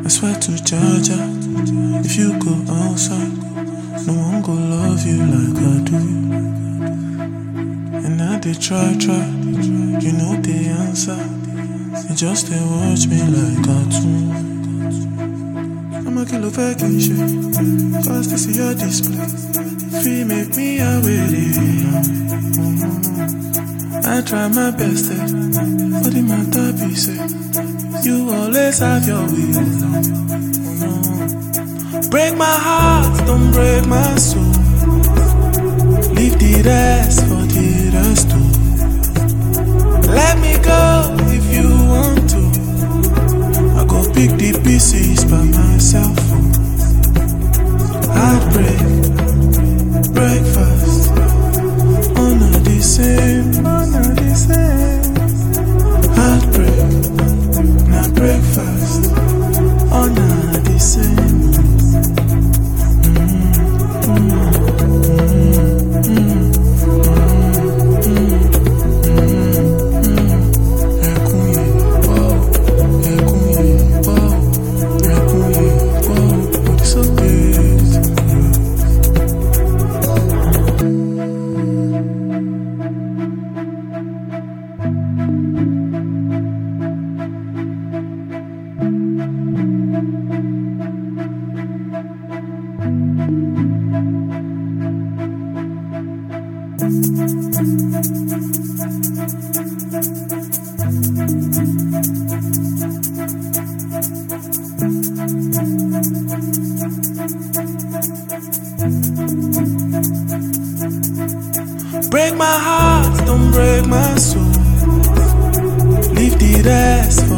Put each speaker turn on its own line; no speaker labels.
I swear to Georgia, if you go outside, no one go love you like I do. And now they try, you know the answer. They just they watch me like cartoon. I'm a kilo vacation, cause this is your display. Free make me away. I try my best, but the matter be said, you always have your way. Break my heart, don't break my soul. Leave the rest for the rest too. Let me go if you want to. I go pick the pieces by myself. Heartbreak, breakfast, honor the same. Heartbreak, now breakfast, honor the same. Break my heart, don't break my soul. Leave the rest